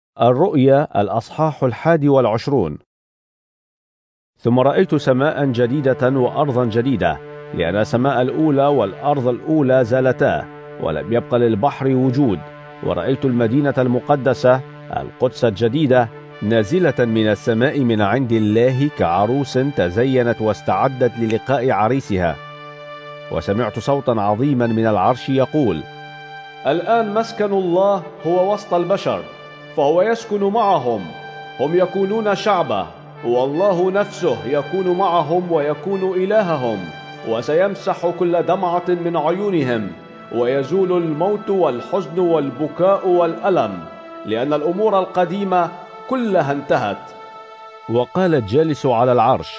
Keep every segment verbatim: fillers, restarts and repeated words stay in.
الرؤيا الأصحاح الحادي والعشرون. ثم رأيت سماء جديدة وأرضا جديدة، لأن السماء الأولى والأرض الأولى زالتا، ولم يبق للبحر وجود. ورأيت المدينة المقدسة القدس الجديدة نازلة من السماء من عند الله كعروس تزينت واستعدت للقاء عريسها. وسمعت صوتا عظيما من العرش يقول: الآن مسكن الله هو وسط البشر، فهو يسكن معهم، هم يكونون شعبه، والله نفسه يكون معهم ويكون إلههم. وسيمسح كل دمعة من عيونهم، ويزول الموت والحزن والبكاء والألم، لأن الأمور القديمة كلها انتهت. وقال الجالس على العرش: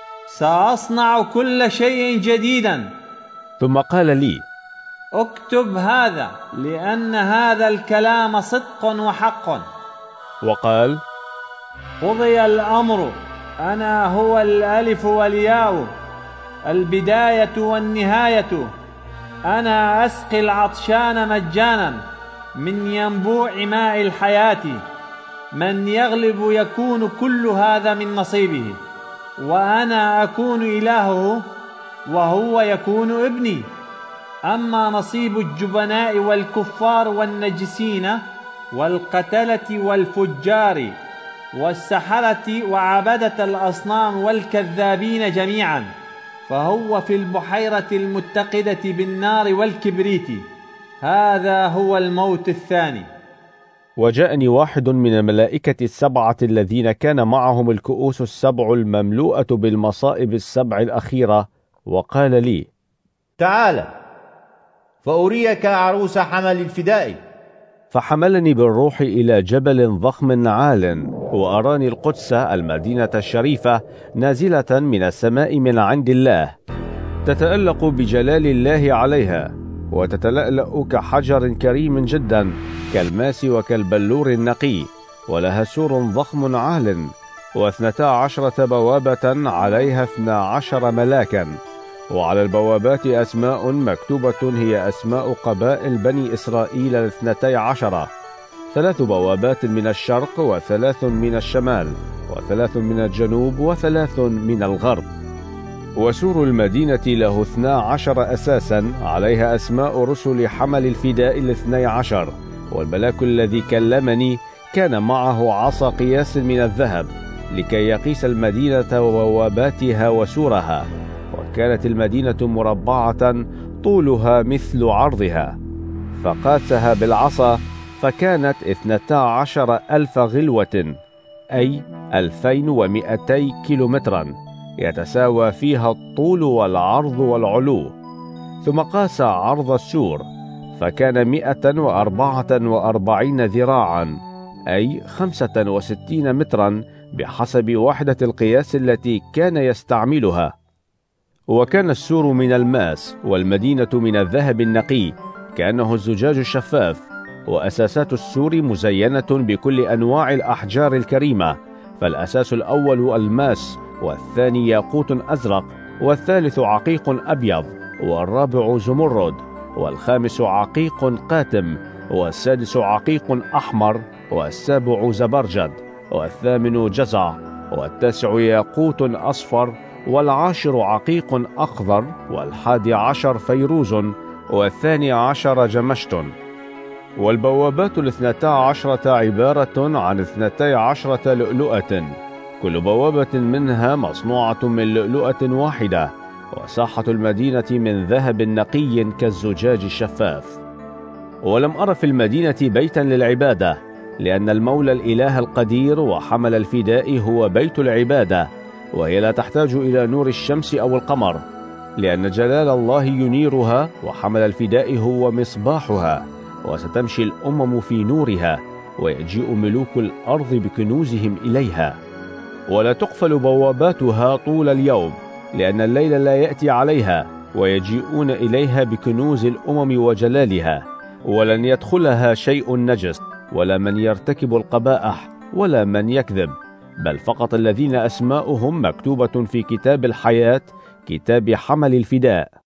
سأصنع كل شيء جديدا. ثم قال لي: اكتب هذا، لأن هذا الكلام صدق وحق. وقال: قضي الأمر، أنا هو الألف والياء، البداية والنهاية. أنا أسقي العطشان مجانا من ينبوع ماء الحياة. من يغلب يكون كل هذا من نصيبه، وأنا أكون إلهه وهو يكون ابني. أما نصيب الجبناء والكفار والنجسين والقتلة والفجار والسحرة وعبدة الأصنام والكذابين جميعا، فهو في البحيرة المتقدة بالنار والكبريت. هذا هو الموت الثاني. وجاءني واحد من الملائكة السبعة الذين كان معهم الكؤوس السبع المملوءة بالمصائب السبع الأخيرة، وقال لي: تعال فأريك عروس حمل الفداء. فحملني بالروح إلى جبل ضخم عال، وأراني القدس المدينة الشريفة نازلة من السماء من عند الله، تتألق بجلال الله عليها، وتتلألأ كحجر كريم جدا، كالماس وكالبلور النقي، ولها سور ضخم عال، واثنتا عشرة بوابة عليها اثنا عشر ملاكا، وعلى البوابات أسماء مكتوبة هي أسماء قبائل بني إسرائيل الاثنتي عشرة، ثلاث بوابات من الشرق، وثلاث من الشمال، وثلاث من الجنوب، وثلاث من الغرب. وسور المدينة له اثنا عشر أساسا، عليها أسماء رسل حمل الفداء الاثني عشر. والملاك الذي كلمني كان معه عصا قياس من الذهب، لكي يقيس المدينة وبواباتها وسورها. وكانت المدينة مربعة طولها مثل عرضها، فقاسها بالعصا، فكانت اثنتا عشر ألف غلوة، أي ألفين ومئتي كيلومترا، يتساوى فيها الطول والعرض والعلو. ثم قاس عرض السور، فكان مئة وأربعة وأربعين ذراعا، أي خمسة وستين مترا، بحسب وحدة القياس التي كان يستعملها. وكان السور من الماس، والمدينة من الذهب النقي كأنه الزجاج الشفاف. وأساسات السور مزينة بكل أنواع الأحجار الكريمة، فالأساس الأول الماس، والثاني ياقوت أزرق، والثالث عقيق أبيض، والرابع زمرد، والخامس عقيق قاتم، والسادس عقيق أحمر، والسابع زبرجد، والثامن جزع، والتاسع ياقوت أصفر، والعاشر عقيق أخضر، والحادي عشر فيروز، والثاني عشر جمشت. والبوابات الاثنتا عشرة عبارة عن اثنتي عشرة لؤلؤة، كل بوابة منها مصنوعة من لؤلؤة واحدة. وساحة المدينة من ذهب نقي كالزجاج الشفاف. ولم أر في المدينة بيتا للعبادة، لأن المولى الإله القدير وحمل الفداء هو بيت العبادة، وهي لا تحتاج إلى نور الشمس أو القمر، لأن جلال الله ينيرها، وحمل الفداء هو مصباحها. وستمشي الأمم في نورها، ويجيء ملوك الأرض بكنوزهم إليها. ولا تقفل بواباتها طول اليوم، لأن الليل لا يأتي عليها، ويجيئون إليها بكنوز الأمم وجلالها. ولن يدخلها شيء نجس، ولا من يرتكب القبائح، ولا من يكذب، بل فقط الذين أسماؤهم مكتوبة في كتاب الحياة، كتاب حمل الفداء.